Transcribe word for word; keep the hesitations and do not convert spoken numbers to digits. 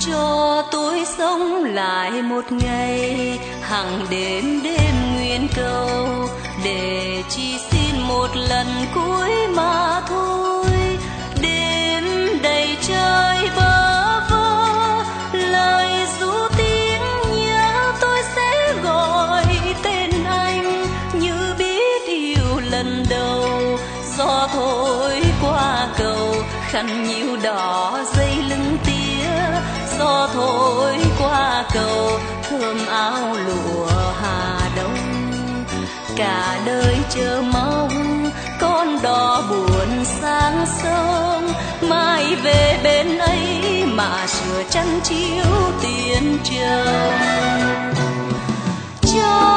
cho tôi sống lại một ngày, hằng đêm đêm nguyện cầu, để chỉ xin một lần cuối mà thôi. Đêm đầy trời bơ vơ, lời ru tiếng nhớ tôi sẽ gọi tên anh như biết yêu lần đầu. Gió thổi qua cầu, khăn nhíu đỏ dây lưng tía. Gió thổi qua cầu, thơm áo lụa Hà Đông. Cả đời chờ mong con đò buồn sang sông, mai về bên ấy mà sửa chăn chiếu tiền trầu.